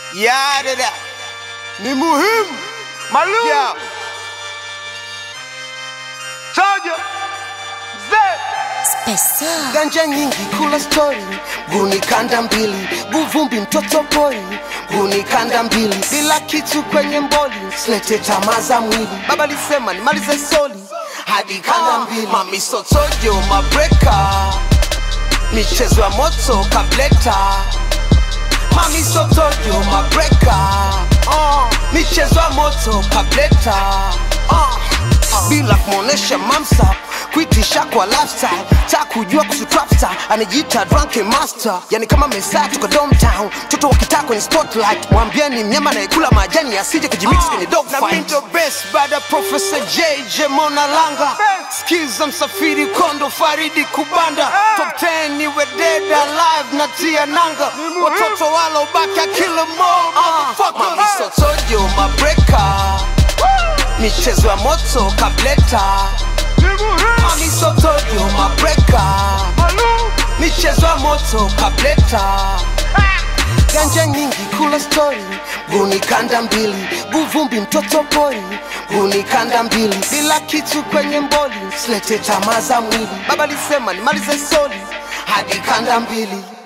Yada ni muhimu Malum yeah. Soja Special. Ganja nyingi kula story, guni kanda mbili, buvumbi mtoto pori, guni kanda mbili, bila kitu kwenye mboli, slete tamaa za mwili. Baba lisema ni malize soli, hadi kanda mbili. Mami sotojo mabreka, michezo ya moto kableta. Mami sotojo mabreka, michezo ya moto kableta. Bila kumuonesha mamsa, kuitisha kwa lifestyle, takujua kusutrapstar, anijita drunken master. Yani kama mesa tuko downtown, toto wakitaka kwenye spotlight, mwambieni mnyama na ikula majani asije kujimix kwenye dogfight. Na mindo best bada Professor JJ Mona Langa, skiza msafiri kondo Faridi Kubanda. Top 10 niwe dead alive na tia nanga, watoto wala ubaki akila mo motherfucker. Mami sotojo mabreka, michezo ya moto kableta. Mami sotojo mabreka, michezo ya moto kableta. Ganja nyingi kula story, guni kanda mbili, buvumbi mtoto pori, guni kanda mbili, bila kitu kwenye mboli, slete tamaa za mwili. Baba lisema ni malize soli, hadi kanda mbili.